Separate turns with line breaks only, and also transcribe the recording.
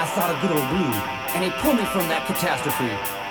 thought of good old Blue, and he pulled me from that catastrophe.